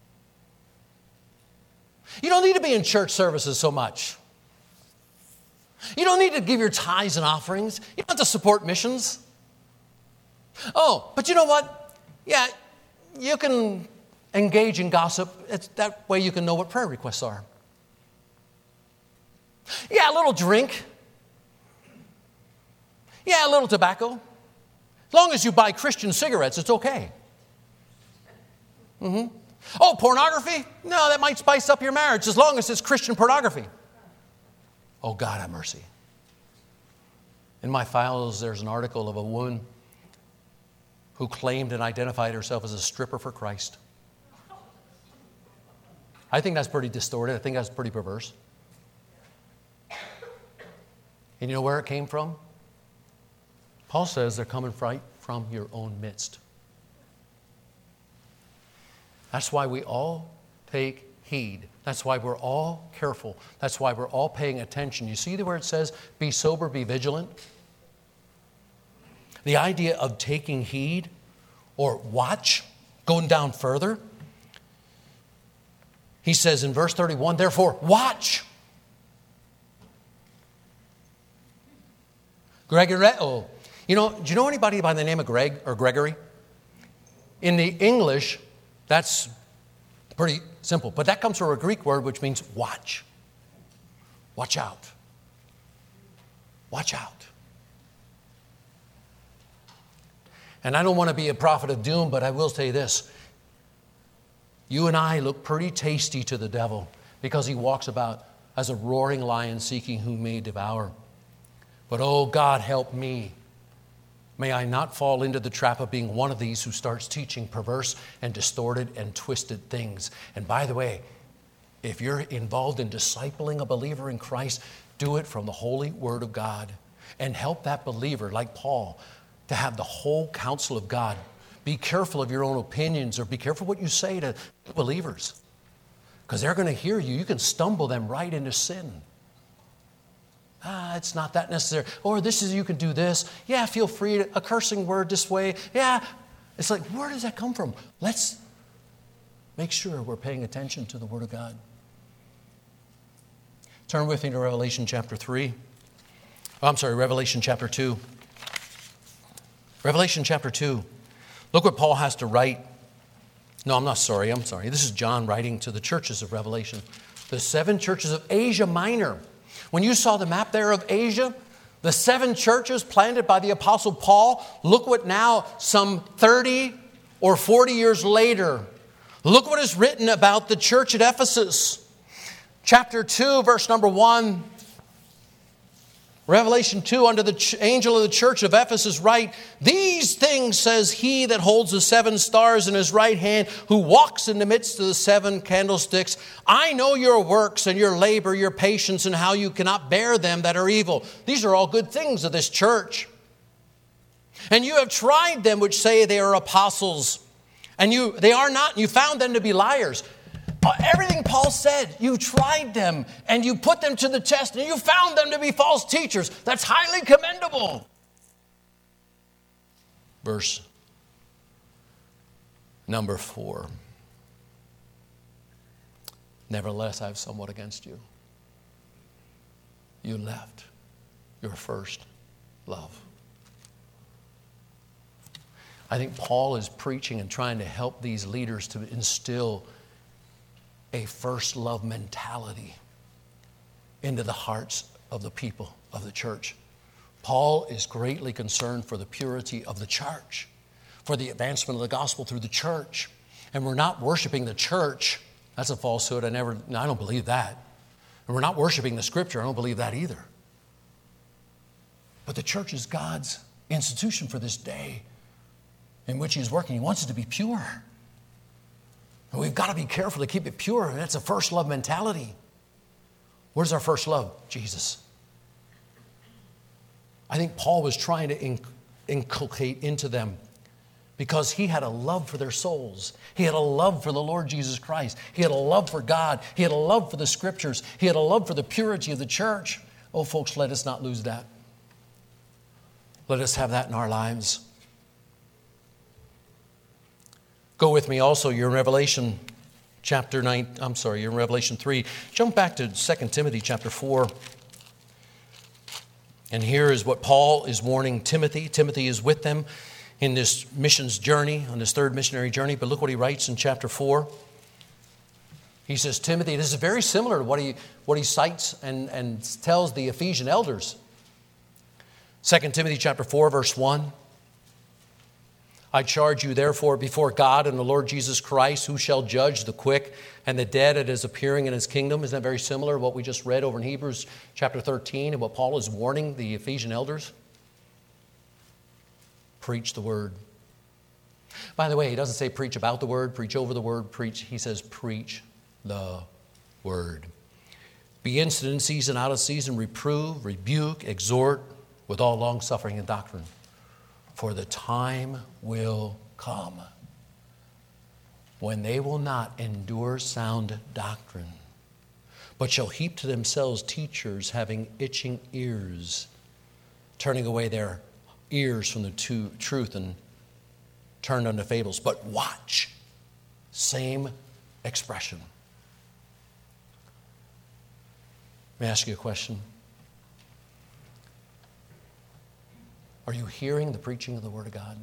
You don't need to be in church services so much. You don't need to give your tithes and offerings. You don't have to support missions. Oh, but you know what? Yeah, you can engage in gossip. It's that way you can know what prayer requests are. Yeah, a little drink. Yeah, a little tobacco. As long as you buy Christian cigarettes, it's okay. Mm-hmm. Oh, pornography? No, that might spice up your marriage as long as it's Christian pornography. Oh, God have mercy. In my files, there's an article of a woman who claimed and identified herself as a stripper for Christ. I think that's pretty distorted. I think that's pretty perverse. And you know where it came from? Paul says they're coming right from your own midst. That's why we all take heed. That's why we're all careful. That's why we're all paying attention. You see where it says, be sober, be vigilant? The idea of taking heed or watch, going down further. He says in verse thirty-one, therefore, watch. Gregory, oh, you know, do you know anybody by the name of Greg or Gregory? In the English, that's pretty simple. But that comes from a Greek word which means watch. Watch out. Watch out. And I don't want to be a prophet of doom, but I will say this. You and I look pretty tasty to the devil because he walks about as a roaring lion seeking whom may devour. But oh, God, help me. May I not fall into the trap of being one of these who starts teaching perverse and distorted and twisted things. And by the way, if you're involved in discipling a believer in Christ, do it from the holy word of God and help that believer, like Paul, to have the whole counsel of God. Be careful of your own opinions or be careful what you say to believers because they're going to hear you. You can stumble them right into sin. Ah, it's not that necessary. Or this is, you can do this. Yeah, feel free to, a cursing word this way. Yeah. It's like, where does that come from? Let's make sure we're paying attention to the Word of God. Turn with me to Revelation chapter three. Oh, I'm sorry, Revelation chapter two. Revelation chapter two. Look what Paul has to write. No, I'm not sorry. I'm sorry. This is John writing to the churches of Revelation. The seven churches of Asia Minor. When you saw the map there of Asia, the The seven churches planted by the Apostle Paul, look what now, some thirty or forty years later, look what is written about the church at Ephesus. Chapter two, verse number one. Revelation two, unto the ch- angel of the church of Ephesus write, these things says he that holds the seven stars in his right hand, who walks in the midst of the seven candlesticks. I know your works and your labor, your patience, and how you cannot bear them that are evil. These are all good things of this church. And you have tried them which say they are apostles, and you they are not, and you found them to be liars. Everything Paul said, you tried them and you put them to the test and you found them to be false teachers. That's highly commendable. Verse number four. Nevertheless, I have somewhat against you. You left your first love. I think Paul is preaching and trying to help these leaders to instill a first love mentality into the hearts of the people of the church. Paul is greatly concerned for the purity of the church, for the advancement of the gospel through the church. And we're not worshiping the church. That's a falsehood. I never, I don't believe that. And we're not worshiping the scripture. I don't believe that either. But the church is God's institution for this day in which He is working. He wants it to be pure. And we've got to be careful to keep it pure. And that's a first love mentality. Where's our first love? Jesus. I think Paul was trying to inculcate into them, because he had a love for their souls. He had a love for the Lord Jesus Christ. He had a love for God. He had a love for the scriptures. He had a love for the purity of the church. Oh, folks, let us not lose that. Let us have that in our lives. Go with me also, you're in Revelation chapter nine, I'm sorry, you're in Revelation three. Jump back to Second Timothy chapter four. And here is what Paul is warning Timothy. Timothy is with them in this missions journey, on this third missionary journey. But look what he writes in chapter four. He says, Timothy, this is very similar to what he, what he cites and, and tells the Ephesian elders. Second Timothy chapter four, verse one. I charge you therefore before God and the Lord Jesus Christ, who shall judge the quick and the dead at His appearing in His kingdom. Isn't that very similar to what we just read over in Hebrews chapter thirteen and what Paul is warning the Ephesian elders? Preach the word. By the way, he doesn't say preach about the word, preach over the word, preach. He says preach the word. Be instant in season, out of season, reprove, rebuke, exhort with all long-suffering and doctrine. For the time will come when they will not endure sound doctrine, but shall heap to themselves teachers having itching ears, turning away their ears from the two, truth and turned unto fables. But watch, same expression. Let me ask you a question. Are you hearing the preaching of the Word of God?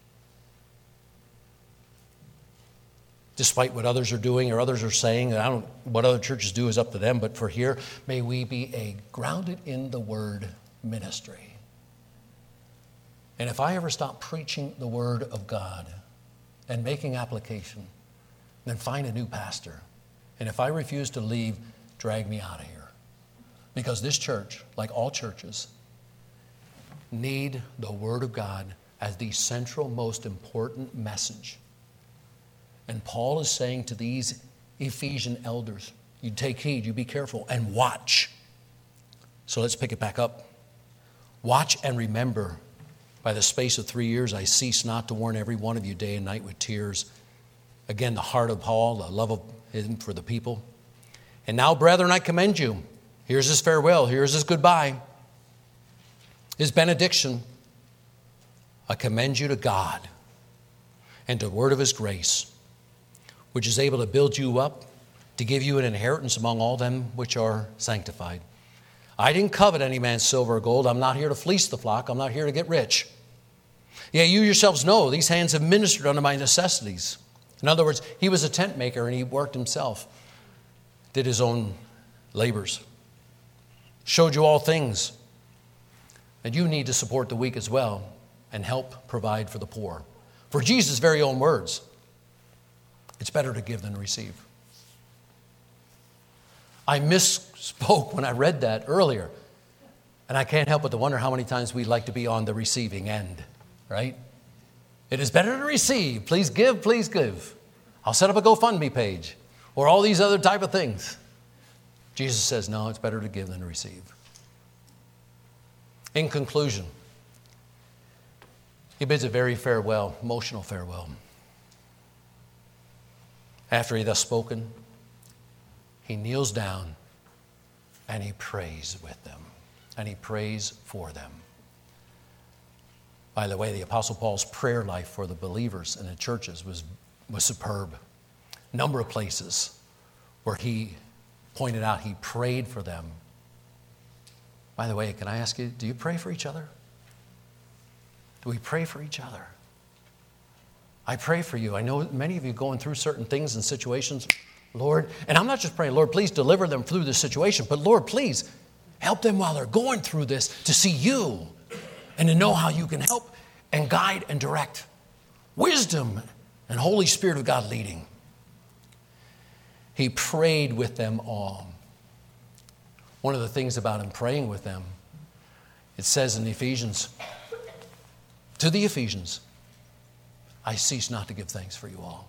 Despite what others are doing or others are saying, I don't, what other churches do is up to them, but for here, may we be a grounded in the Word ministry. And if I ever stop preaching the Word of God and making application, then find a new pastor. And if I refuse to leave, drag me out of here. Because this church, like all churches, need the Word of God as the central, most important message. And Paul is saying to these Ephesian elders, you take heed, you be careful, and watch. So let's pick it back up. Watch and remember, by the space of three years, I cease not to warn every one of you day and night with tears. Again, the heart of Paul, the love of him for the people. And now, brethren, I commend you. Here's his farewell. Here's his goodbye. His benediction. I commend you to God and to the word of His grace, which is able to build you up, to give you an inheritance among all them which are sanctified. I didn't covet any man's silver or gold. I'm not here to fleece the flock. I'm not here to get rich. Yea, you yourselves know these hands have ministered unto my necessities. In other words, he was a tent maker and he worked himself, did his own labors, showed you all things. And you need to support the weak as well and help provide for the poor. For Jesus' very own words, it's better to give than to receive. I misspoke when I read that earlier. And I can't help but to wonder how many times we'd like to be on the receiving end, right? It is better to receive. Please give, please give. I'll set up a GoFundMe page or all these other type of things. Jesus says, no, it's better to give than to receive. In conclusion, he bids a very farewell, emotional farewell. After he thus spoken, he kneels down and he prays with them. And he prays for them. By the way, the Apostle Paul's prayer life for the believers in the churches was, was superb. Number of places where he pointed out he prayed for them. By the way, can I ask you, do you pray for each other? Do we pray for each other? I pray for you. I know many of you going through certain things and situations. Lord, and I'm not just praying, Lord, please deliver them through this situation, but Lord, please help them while they're going through this to see you and to know how you can help and guide and direct. Wisdom and Holy Spirit of God leading. He prayed with them all. One of the things about him praying with them, it says in Ephesians, to the Ephesians, I cease not to give thanks for you all.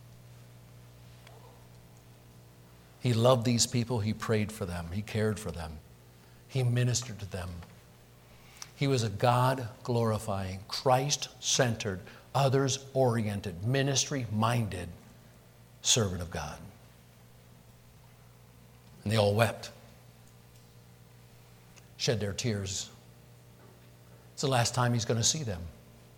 He loved these people. He prayed for them. He cared for them. He ministered to them. He was a God-glorifying, Christ-centered, others-oriented, ministry-minded servant of God. And they all wept, shed their tears. It's the last time he's going to see them.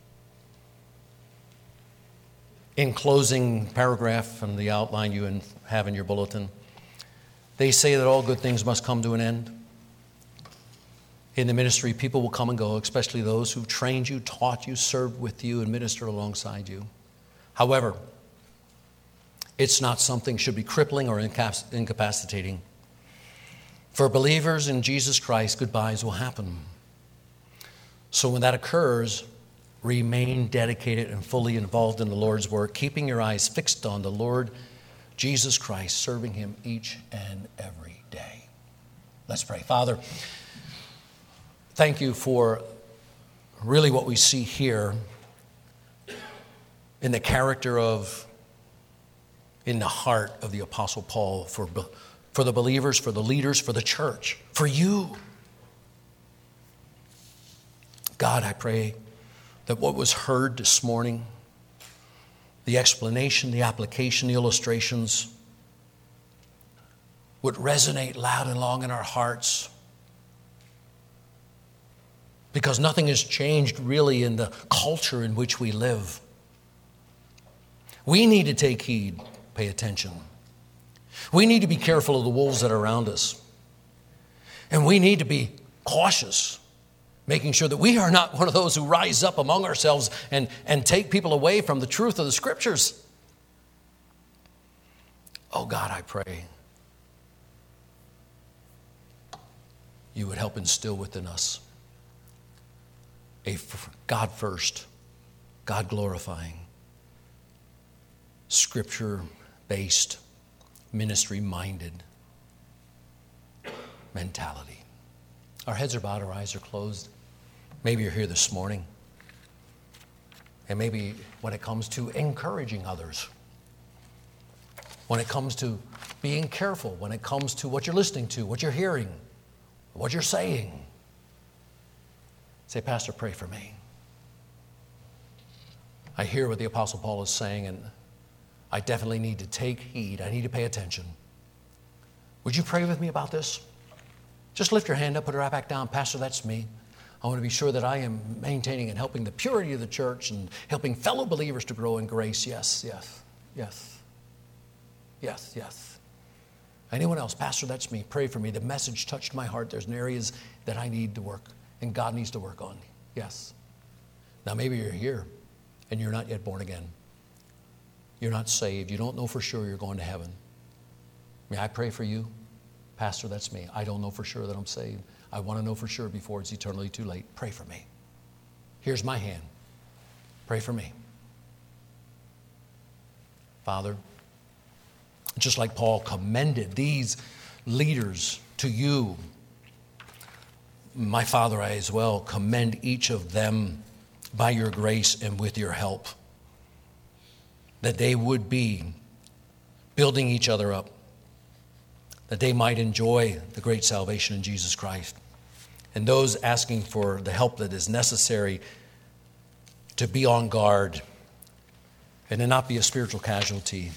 In closing paragraph from the outline you have in your bulletin, they say that all good things must come to an end. In the ministry, people will come and go, especially those who've trained you, taught you, served with you, and ministered alongside you. However, it's not something should be crippling or incapacitating. For believers in Jesus Christ, goodbyes will happen. So when that occurs, remain dedicated and fully involved in the Lord's work, keeping your eyes fixed on the Lord Jesus Christ, serving him each and every day. Let's pray. Father, thank you for really what we see here in the character of, in the heart of the Apostle Paul for, for the believers, for the leaders, for the church, for you. God, I pray that what was heard this morning, the explanation, the application, the illustrations, would resonate loud and long in our hearts. Because nothing has changed really in the culture in which we live. We need to take heed, pay attention. We need to be careful of the wolves that are around us. And we need to be cautious, making sure that we are not one of those who rise up among ourselves and, and take people away from the truth of the Scriptures. Oh God, I pray you would help instill within us a God first, God glorifying, Scripture-based, ministry-minded mentality. Our heads are bowed, our eyes are closed. Maybe you're here this morning, and maybe when it comes to encouraging others, when it comes to being careful, when it comes to what you're listening to, what you're hearing, what you're saying, say, Pastor, pray for me. I hear what the Apostle Paul is saying, and I definitely need to take heed. I need to pay attention. Would you pray with me about this? Just lift your hand up, put it right back down. Pastor, that's me. I want to be sure that I am maintaining and helping the purity of the church and helping fellow believers to grow in grace. Yes, yes, yes, yes, yes. Anyone else? Pastor, that's me. Pray for me. The message touched my heart. There's areas that I need to work and God needs to work on. Yes. Now maybe you're here and you're not yet born again. You're not saved. You don't know for sure you're going to heaven. May I pray for you? Pastor, that's me. I don't know for sure that I'm saved. I want to know for sure before it's eternally too late. Pray for me. Here's my hand. Pray for me. Father, just like Paul commended these leaders to you, my Father, I as well commend each of them by your grace and with your help, that they would be building each other up, that they might enjoy the great salvation in Jesus Christ. And those asking for the help that is necessary to be on guard and to not be a spiritual casualty,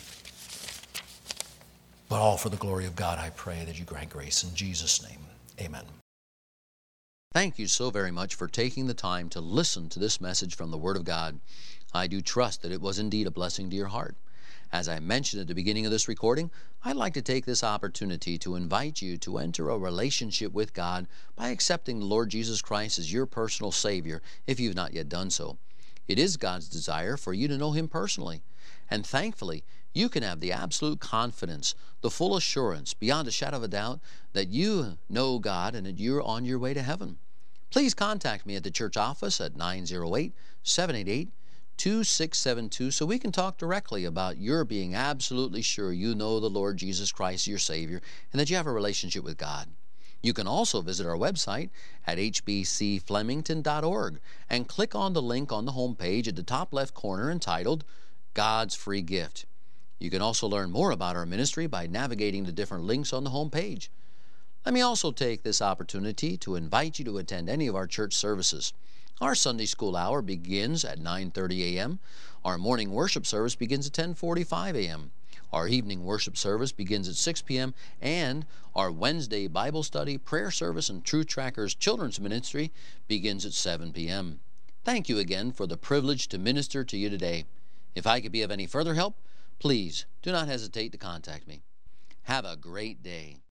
but all for the glory of God, I pray that you grant grace. In Jesus' name, amen. Thank you so very much for taking the time to listen to this message from the Word of God. I do trust that it was indeed a blessing to your heart. As I mentioned at the beginning of this recording, I'd like to take this opportunity to invite you to enter a relationship with God by accepting the Lord Jesus Christ as your personal Savior if you've not yet done so. It is God's desire for you to know Him personally. And thankfully, you can have the absolute confidence, the full assurance, beyond a shadow of a doubt, that you know God and that you're on your way to heaven. Please contact me at the church office at nine oh eight, seven eight eight, two six seven two so we can talk directly about your being absolutely sure you know the Lord Jesus Christ, your Savior, and that you have a relationship with God. You can also visit our website at h b c flemington dot org and click on the link on the home page at the top left corner entitled God's Free Gift. You can also learn more about our ministry by navigating the different links on the home page. Let me also take this opportunity to invite you to attend any of our church services. Our Sunday school hour begins at nine thirty a m Our morning worship service begins at ten forty-five a m Our evening worship service begins at six p m And our Wednesday Bible study, prayer service, and Truth Trackers children's ministry begins at seven p m Thank you again for the privilege to minister to you today. If I could be of any further help, please do not hesitate to contact me. Have a great day.